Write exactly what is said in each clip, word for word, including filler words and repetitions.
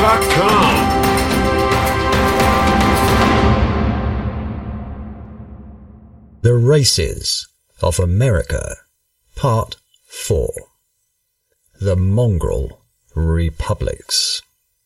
dot com. The Races of America, Part four. The Mongrel Republics.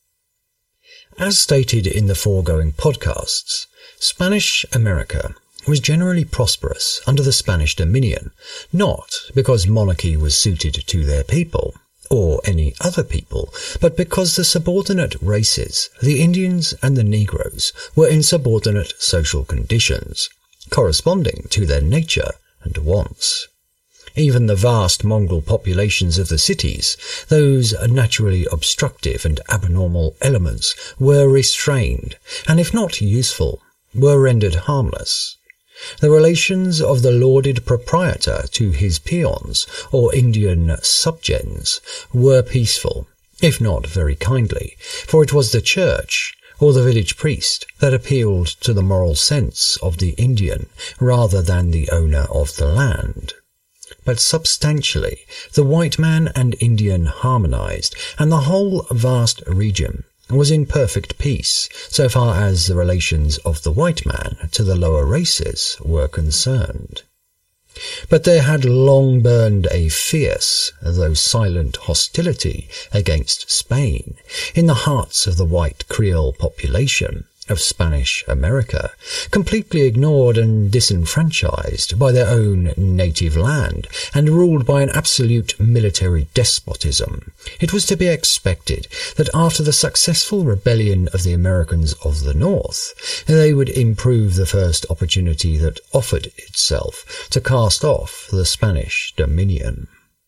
As stated in the foregoing podcasts, Spanish America was generally prosperous under the Spanish dominion, not because monarchy was suited to their people, or any other people, but because the subordinate races, the Indians and the Negroes, were in subordinate social conditions, corresponding to their nature and wants. Even the vast mongrel populations of the cities, those naturally obstructive and abnormal elements, were restrained, and if not useful, were rendered harmless. The relations of the lauded proprietor to his peons, or Indian subgens, were peaceful, if not very kindly, for it was the church, or the village priest, that appealed to the moral sense of the Indian rather than the owner of the land. But substantially, the white man and Indian harmonized, and the whole vast region was in perfect peace so far as the relations of the white man to the lower races were concerned. But there had long burned a fierce, though silent hostility against Spain in the hearts of the white Creole population of Spanish America, completely ignored and disenfranchised by their own native land and ruled by an absolute military despotism. It was to be expected that after the successful rebellion of the Americans of the North, they would improve the first opportunity that offered itself to cast off the Spanish dominion.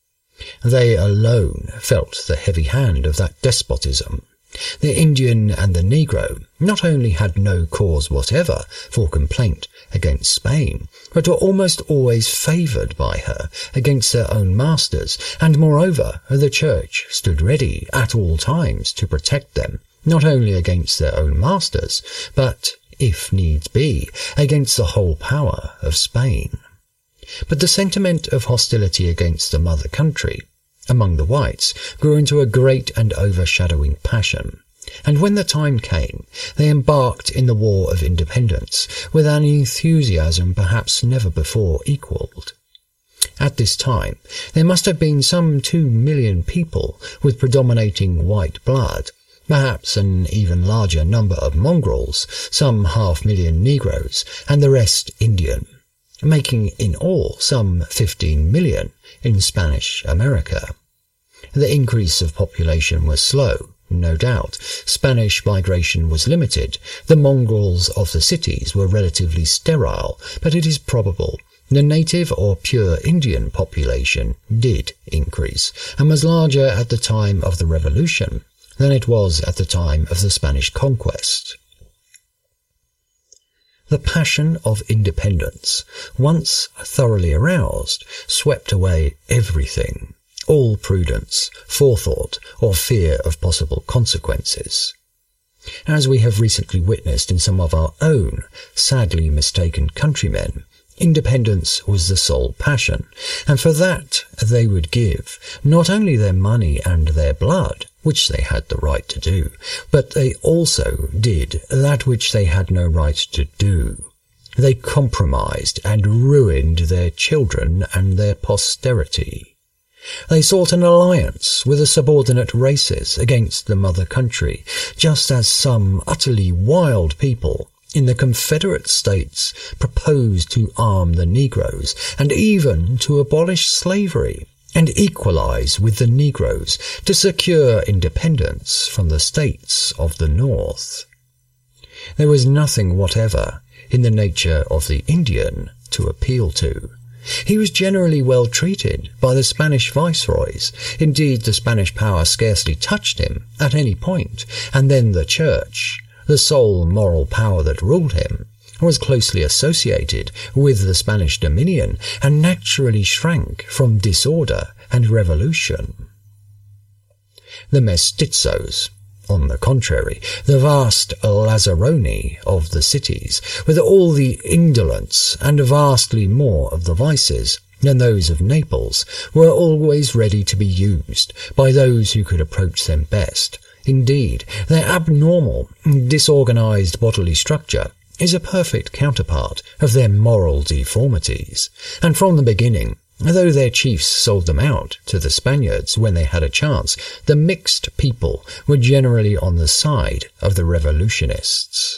They alone felt the heavy hand of that despotism. The Indian and the Negro not only had no cause whatever for complaint against Spain, but were almost always favoured by her against their own masters, and moreover the Church stood ready at all times to protect them, not only against their own masters, but, if needs be, against the whole power of Spain. But the sentiment of hostility against the mother country among the whites grew into a great and overshadowing passion, and when the time came, they embarked in the War of Independence with an enthusiasm perhaps never before equalled. At this time, there must have been some two million people with predominating white blood, perhaps an even larger number of mongrels, some half million Negroes, and the rest Indian, making in all some fifteen million in Spanish America. The increase of population was slow, no doubt. Spanish migration was limited. The mongrels of the cities were relatively sterile, but it is probable the native or pure Indian population did increase, and was larger at the time of the Revolution than it was at the time of the Spanish conquest. The passion of independence, once thoroughly aroused, swept away everything, all prudence, forethought, or fear of possible consequences. As we have recently witnessed in some of our own sadly mistaken countrymen, independence was the sole passion, and for that they would give not only their money and their blood, which they had the right to do, but they also did that which they had no right to do. They compromised and ruined their children and their posterity. They sought an alliance with the subordinate races against the mother country, just as some utterly wild people in the Confederate States proposed to arm the Negroes and even to abolish slavery and equalize with the Negroes to secure independence from the states of the North. There was nothing whatever in the nature of the Indian to appeal to. He was generally well treated by the Spanish viceroys. Indeed, the Spanish power scarcely touched him at any point, and then the Church, the sole moral power that ruled him, was closely associated with the Spanish dominion and naturally shrank from disorder and revolution. The mestizos, on the contrary, the vast lazzaroni of the cities, with all the indolence and vastly more of the vices than those of Naples, were always ready to be used by those who could approach them best, Indeed, their abnormal, disorganized bodily structure is a perfect counterpart of their moral deformities, and from the beginning, though their chiefs sold them out to the Spaniards when they had a chance, the mixed people were generally on the side of the revolutionists.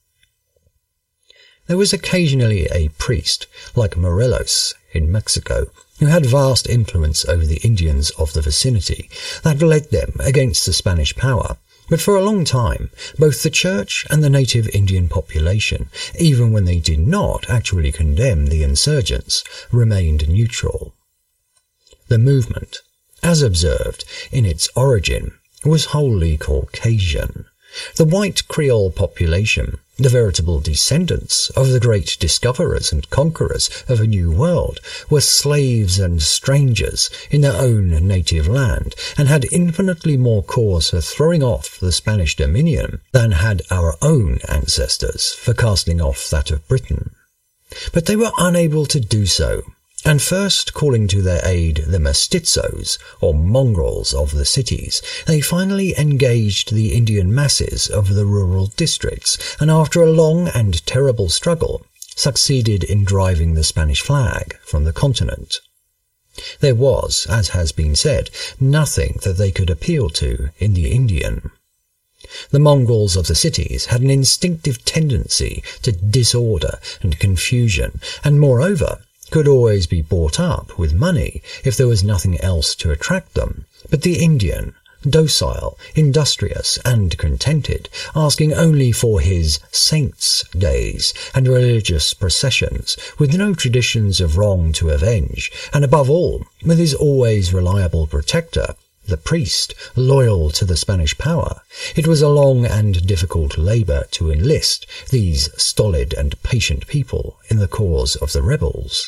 There was occasionally a priest, like Morelos in Mexico, who had vast influence over the Indians of the vicinity, that led them against the Spanish power. But for a long time, both the church and the native Indian population, even when they did not actually condemn the insurgents, remained neutral. The movement, as observed in its origin, was wholly Caucasian. The white Creole population, the veritable descendants of the great discoverers and conquerors of a new world, were slaves and strangers in their own native land, and had infinitely more cause for throwing off the Spanish dominion than had our own ancestors for casting off that of Britain. But they were unable to do so, and first calling to their aid the mestizos, or mongrels of the cities, they finally engaged the Indian masses of the rural districts, and after a long and terrible struggle, succeeded in driving the Spanish flag from the continent. There was, as has been said, nothing that they could appeal to in the Indian. The mongrels of the cities had an instinctive tendency to disorder and confusion, and moreover, could always be bought up with money if there was nothing else to attract them. But the Indian, docile, industrious, and contented, asking only for his saints' days and religious processions, with no traditions of wrong to avenge, and above all, with his always reliable protector, the priest, loyal to the Spanish power, it was a long and difficult labour to enlist these stolid and patient people in the cause of the rebels.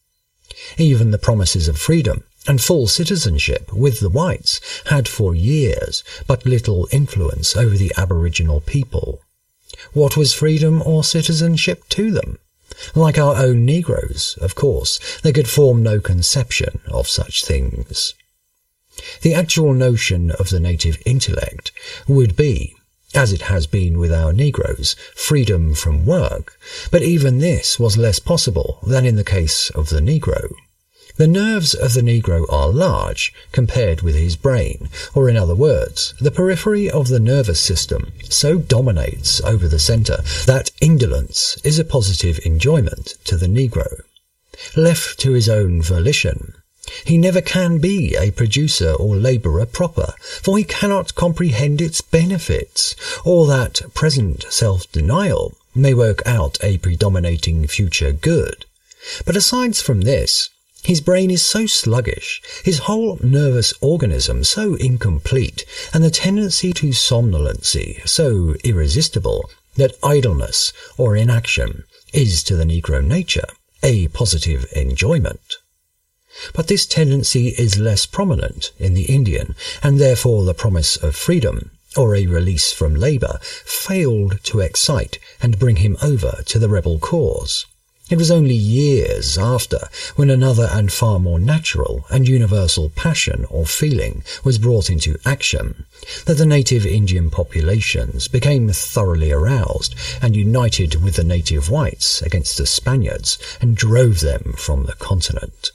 Even the promises of freedom and full citizenship with the whites had for years but little influence over the aboriginal people. What was freedom or citizenship to them? Like our own Negroes, of course, they could form no conception of such things. The actual notion of the native intellect would be, as it has been with our Negroes, freedom from work, but even this was less possible than in the case of the Negro. The nerves of the Negro are large compared with his brain, or in other words, the periphery of the nervous system so dominates over the centre that indolence is a positive enjoyment to the Negro. Left to his own volition, he never can be a producer or labourer proper, for he cannot comprehend its benefits, or that present self-denial may work out a predominating future good. But aside from this, his brain is so sluggish, his whole nervous organism so incomplete, and the tendency to somnolency so irresistible, that idleness or inaction is to the Negro nature a positive enjoyment. But this tendency is less prominent in the Indian, and therefore the promise of freedom, or a release from labour, failed to excite and bring him over to the rebel cause. It was only years after, when another and far more natural and universal passion or feeling was brought into action, that the native Indian populations became thoroughly aroused and united with the native whites against the Spaniards and drove them from the continent.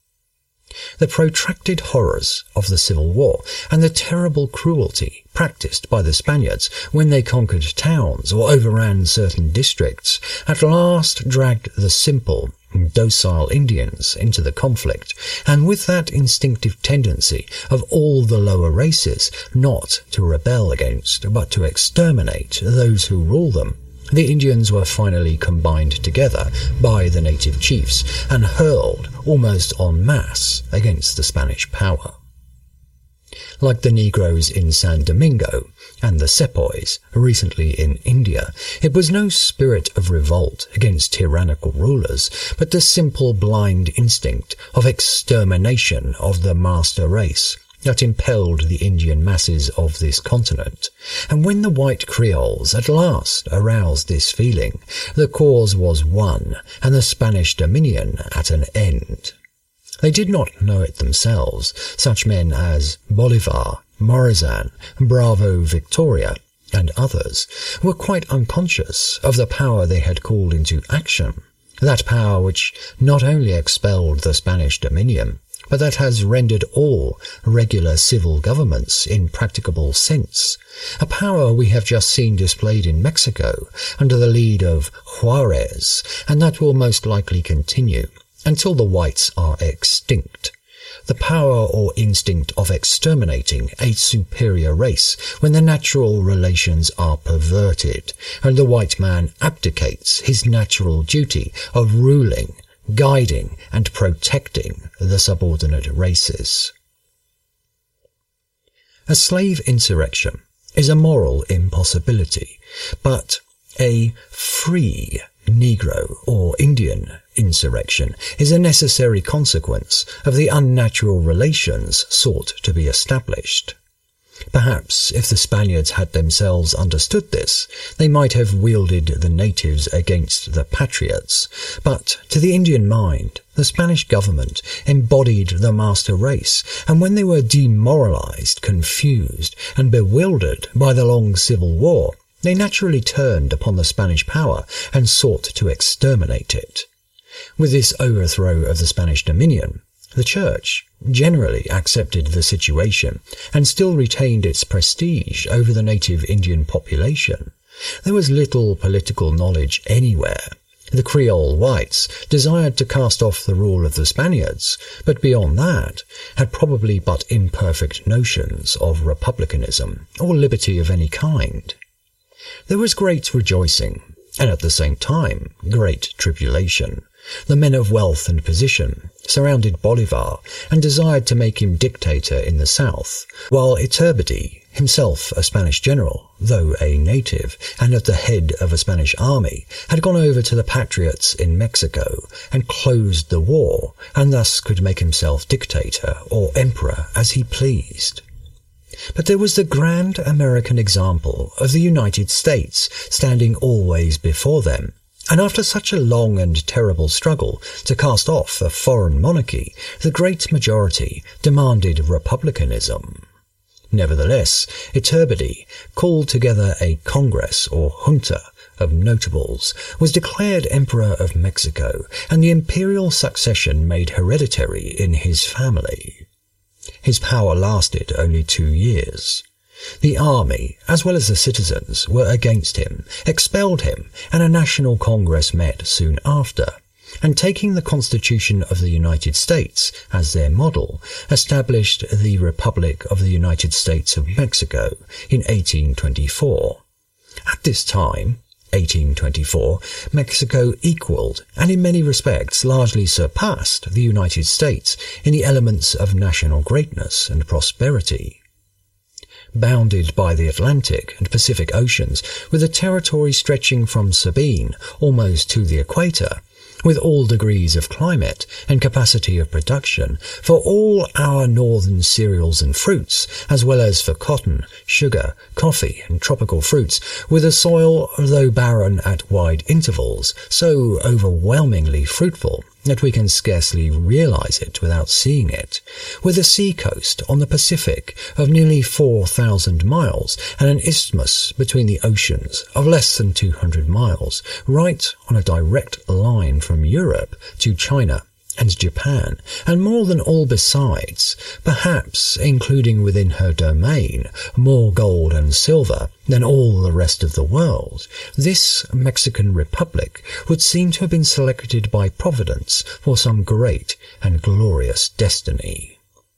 The protracted horrors of the Civil War and the terrible cruelty practised by the Spaniards when they conquered towns or overran certain districts at last dragged the simple, docile Indians into the conflict, and with that instinctive tendency of all the lower races not to rebel against but to exterminate those who rule them, the Indians were finally combined together by the native chiefs and hurled almost en masse against the Spanish power. Like the Negroes in San Domingo and the Sepoys recently in India, it was no spirit of revolt against tyrannical rulers, but the simple blind instinct of extermination of the master race that impelled the Indian masses of this continent, and when the white Creoles at last aroused this feeling, the cause was won, and the Spanish dominion at an end. They did not know it themselves, such men as Bolivar, Morazan, Bravo Victoria, and others were quite unconscious of the power they had called into action, that power which not only expelled the Spanish dominion, but that has rendered all regular civil governments impracticable since, a power we have just seen displayed in Mexico under the lead of Juarez, and that will most likely continue until the whites are extinct. The power or instinct of exterminating a superior race when the natural relations are perverted, and the white man abdicates his natural duty of ruling, guiding, and protecting the subordinate races. A slave insurrection is a moral impossibility, but a free Negro or Indian insurrection is a necessary consequence of the unnatural relations sought to be established. Perhaps if the Spaniards had themselves understood this, they might have wielded the natives against the patriots, but to the Indian mind, the Spanish government embodied the master race, and when they were demoralized, confused, and bewildered by the long civil war, they naturally turned upon the Spanish power and sought to exterminate it. With this overthrow of the Spanish dominion, the Church generally accepted the situation and still retained its prestige over the native Indian population. There was little political knowledge anywhere. The Creole whites desired to cast off the rule of the Spaniards, but beyond that had probably but imperfect notions of republicanism or liberty of any kind. There was great rejoicing, and at the same time great tribulation. The men of wealth and position surrounded Bolivar and desired to make him dictator in the south, while Iturbide, himself a Spanish general, though a native, and at the head of a Spanish army, had gone over to the patriots in Mexico and closed the war, and thus could make himself dictator or emperor as he pleased. But there was the grand American example of the United States standing always before them, and after such a long and terrible struggle to cast off a foreign monarchy, the great majority demanded republicanism. Nevertheless, Iturbide called together a congress or junta of notables, was declared Emperor of Mexico, and the imperial succession made hereditary in his family. His power lasted only two years. The army, as well as the citizens, were against him, expelled him, and a national congress met soon after, and taking the Constitution of the United States as their model, established the Republic of the United States of Mexico in eighteen twenty-four. At this time, eighteen twenty-four, Mexico equaled, and in many respects largely surpassed, the United States in the elements of national greatness and prosperity. Bounded by the Atlantic and Pacific Oceans, with a territory stretching from Sabine almost to the equator, with all degrees of climate and capacity of production for all our northern cereals and fruits, as well as for cotton, sugar, coffee, and tropical fruits, with a soil, though barren at wide intervals, so overwhelmingly fruitful that we can scarcely realize it without seeing it, with a sea coast on the Pacific of nearly four thousand miles and an isthmus between the oceans of less than two hundred miles, right on a direct line from Europe to China and Japan, and more than all besides, perhaps including within her domain more gold and silver than all the rest of the world, this Mexican Republic would seem to have been selected by Providence for some great and glorious destiny.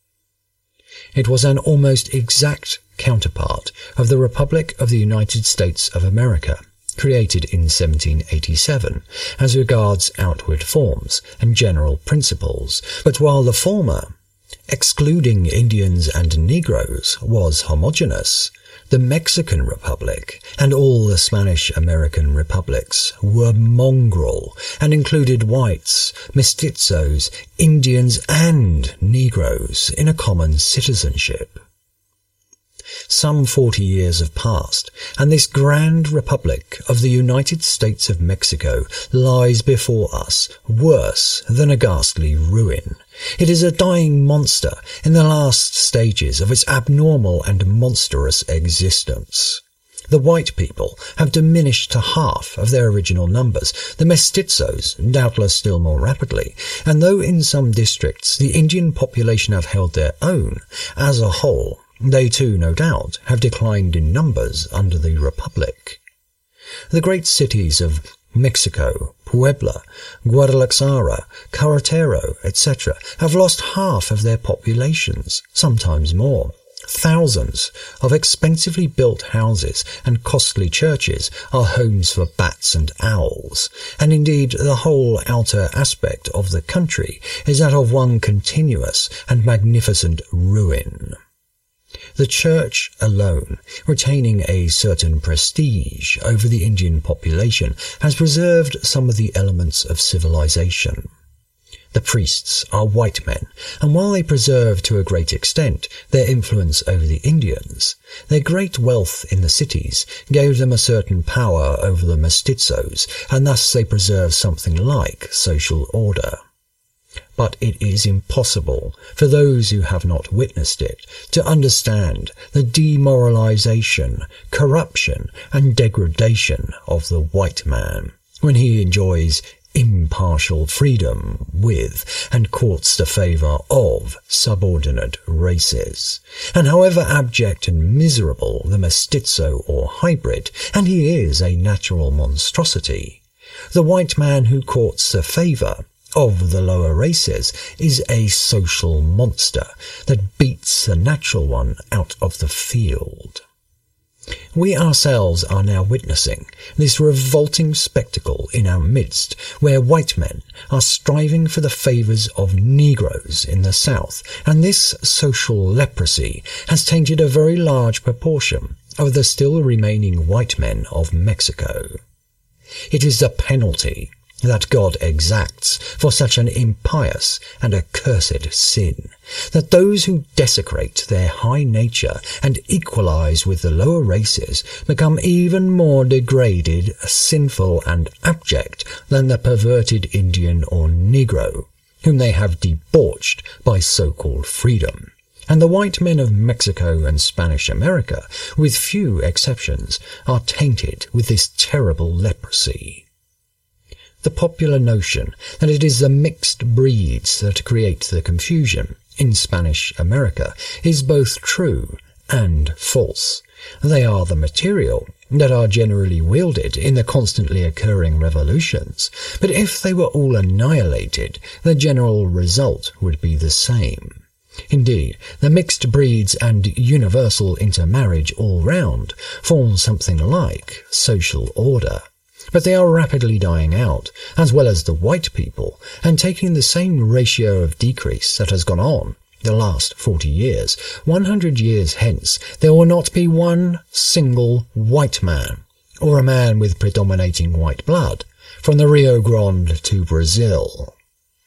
It was an almost exact counterpart of the Republic of the United States of America, created in seventeen eighty-seven, as regards outward forms and general principles, but while the former, excluding Indians and Negroes, was homogeneous, the Mexican Republic and all the Spanish-American republics were mongrel and included whites, mestizos, Indians and Negroes in a common citizenship. Some forty years have passed, and this grand republic of the United States of Mexico lies before us, worse than a ghastly ruin. It is a dying monster in the last stages of its abnormal and monstrous existence. The white people have diminished to half of their original numbers, the mestizos doubtless still more rapidly, and though in some districts the Indian population have held their own, as a whole, they too, no doubt, have declined in numbers under the Republic. The great cities of Mexico, Puebla, Guadalajara, Querétaro, et cetera have lost half of their populations, sometimes more. Thousands of expensively built houses and costly churches are homes for bats and owls, and indeed the whole outer aspect of the country is that of one continuous and magnificent ruin. The church alone, retaining a certain prestige over the Indian population, has preserved some of the elements of civilization. The priests are white men, and while they preserve to a great extent their influence over the Indians, their great wealth in the cities gave them a certain power over the mestizos, and thus they preserve something like social order. But it is impossible for those who have not witnessed it to understand the demoralization, corruption, and degradation of the white man when he enjoys impartial freedom with and courts the favour of subordinate races. And however abject and miserable the mestizo or hybrid, and he is a natural monstrosity, the white man who courts the favour of the lower races is a social monster that beats the natural one out of the field. We ourselves are now witnessing this revolting spectacle in our midst, where white men are striving for the favours of Negroes in the South, and this social leprosy has tainted a very large proportion of the still remaining white men of Mexico. It is the penalty that God exacts for such an impious and accursed sin, that those who desecrate their high nature and equalize with the lower races become even more degraded, sinful, and abject than the perverted Indian or Negro, whom they have debauched by so-called freedom. And the white men of Mexico and Spanish America, with few exceptions, are tainted with this terrible leprosy. The popular notion that it is the mixed breeds that create the confusion in Spanish America is both true and false. They are the material that are generally wielded in the constantly occurring revolutions, but if they were all annihilated, the general result would be the same. Indeed, the mixed breeds and universal intermarriage all round form something like social order. But they are rapidly dying out, as well as the white people, and taking the same ratio of decrease that has gone on the last forty years. One hundred years hence, there will not be one single white man, or a man with predominating white blood, from the Rio Grande to Brazil.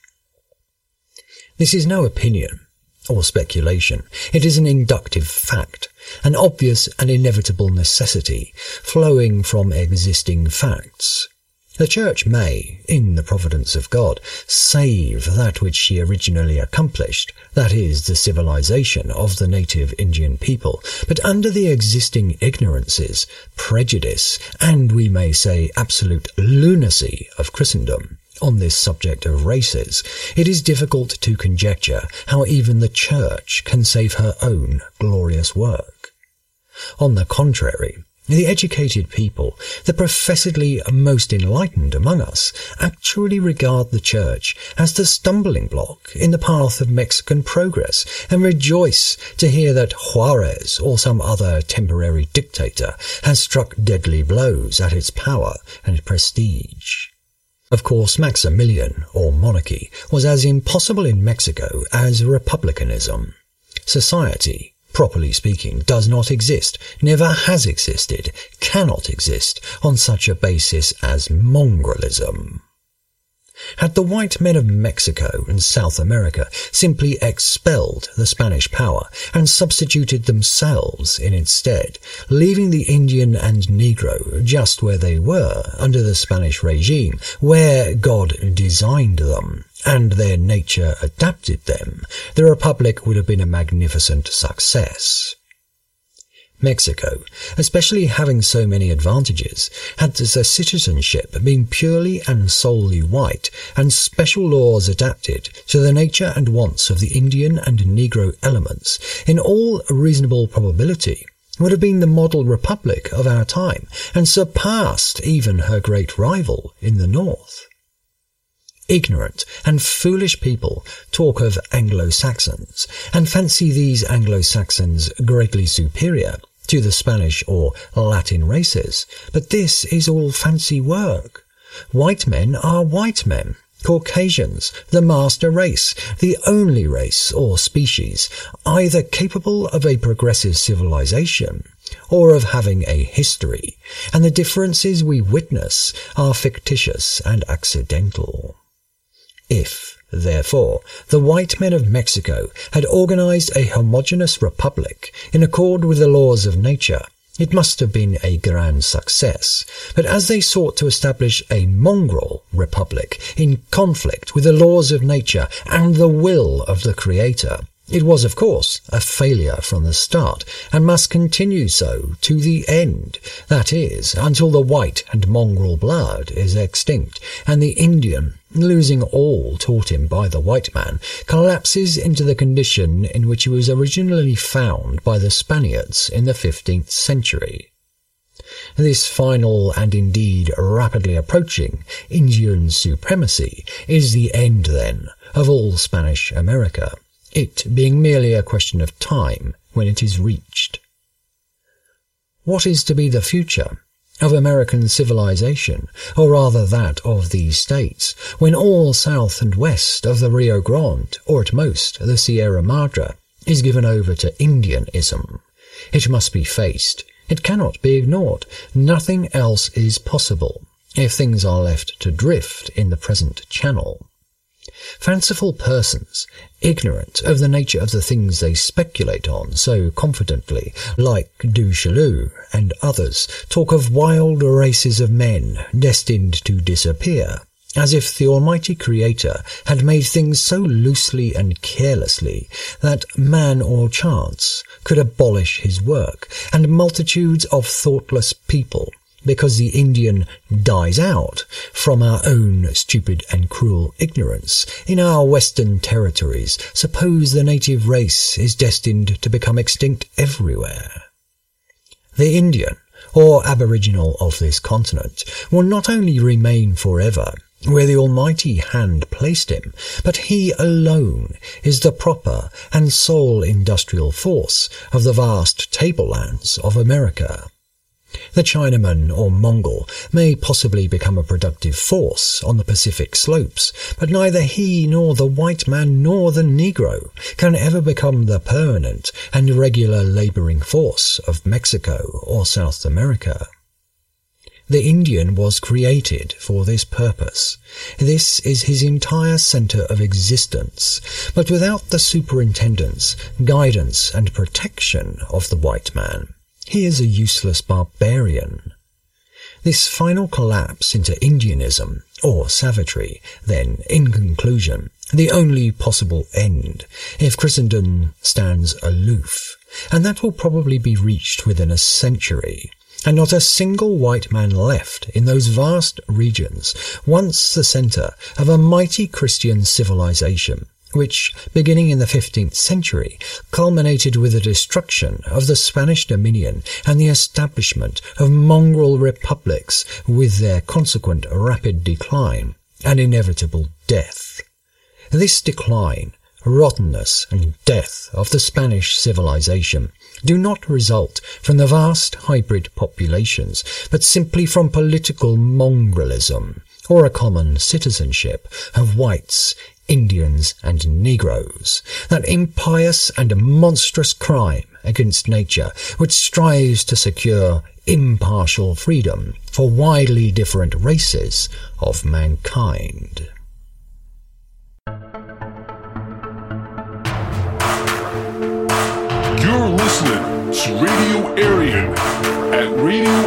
This is no opinion or speculation. It is an inductive fact, an obvious and inevitable necessity flowing from existing facts. The Church may, in the providence of God, save that which she originally accomplished, that is, the civilization of the native Indian people, but under the existing ignorances, prejudice, and we may say absolute lunacy of Christendom on this subject of races, it is difficult to conjecture how even the Church can save her own glorious work. On the contrary, the educated people, the professedly most enlightened among us, actually regard the Church as the stumbling block in the path of Mexican progress, and rejoice to hear that Juarez or some other temporary dictator has struck deadly blows at its power and prestige. Of course, Maximilian, or monarchy, was as impossible in Mexico as republicanism. Society, properly speaking, does not exist, never has existed, cannot exist on such a basis as mongrellism. Had the white men of Mexico and South America simply expelled the Spanish power and substituted themselves in instead, leaving the Indian and Negro just where they were under the Spanish regime, where God designed them, and their nature adapted them, the Republic would have been a magnificent success. Mexico, especially having so many advantages, had the citizenship been purely and solely white, and special laws adapted to the nature and wants of the Indian and Negro elements, in all reasonable probability, would have been the model republic of our time, and surpassed even her great rival in the north. Ignorant and foolish people talk of Anglo-Saxons, and fancy these Anglo-Saxons greatly superior to the Spanish or Latin races, but this is all fancy work. White men are white men, Caucasians, the master race, the only race or species either capable of a progressive civilization or of having a history, and the differences we witness are fictitious and accidental. If, therefore, the white men of Mexico had organized a homogeneous republic in accord with the laws of nature, it must have been a grand success. But as they sought to establish a mongrel republic in conflict with the laws of nature and the will of the Creator, it was, of course, a failure from the start, and must continue so to the end, that is, until the white and mongrel blood is extinct, and the Indian, losing all taught him by the white man, collapses into the condition in which he was originally found by the Spaniards in the fifteenth century. This final and indeed rapidly approaching Indian supremacy is the end, then, of all Spanish America, it being merely a question of time when it is reached. What is to be the future of American civilization, or rather that of these states, when all south and west of the Rio Grande, or at most the Sierra Madre, is given over to Indianism? It must be faced. It cannot be ignored. Nothing else is possible, if things are left to drift in the present channel. Fanciful persons, ignorant of the nature of the things they speculate on so confidently, like Du Chaillu and others, talk of wild races of men destined to disappear, as if the Almighty Creator had made things so loosely and carelessly that man or chance could abolish his work, and multitudes of thoughtless people, because the Indian dies out from our own stupid and cruel ignorance in our western territories, suppose the native race is destined to become extinct everywhere. The Indian, or aboriginal of this continent, will not only remain forever where the almighty hand placed him, but he alone is the proper and sole industrial force of the vast tablelands of America. The Chinaman or Mongol may possibly become a productive force on the Pacific slopes, but neither he nor the white man nor the Negro can ever become the permanent and regular labouring force of Mexico or South America. The Indian was created for this purpose. This is his entire centre of existence, but without the superintendence, guidance and protection of the white man, he is a useless barbarian. This final collapse into Indianism, or savagery, then, in conclusion, the only possible end, if Christendom stands aloof, and that will probably be reached within a century, and not a single white man left in those vast regions, once the centre of a mighty Christian civilization, which, beginning in the fifteenth century, culminated with the destruction of the Spanish dominion and the establishment of mongrel republics with their consequent rapid decline and inevitable death. This decline, rottenness and death of the Spanish civilization do not result from the vast hybrid populations, but simply from political mongrelism, or a common citizenship of whites, Indians and Negroes, that impious and monstrous crime against nature which strives to secure impartial freedom for widely different races of mankind. listening to Radio Aryan at radio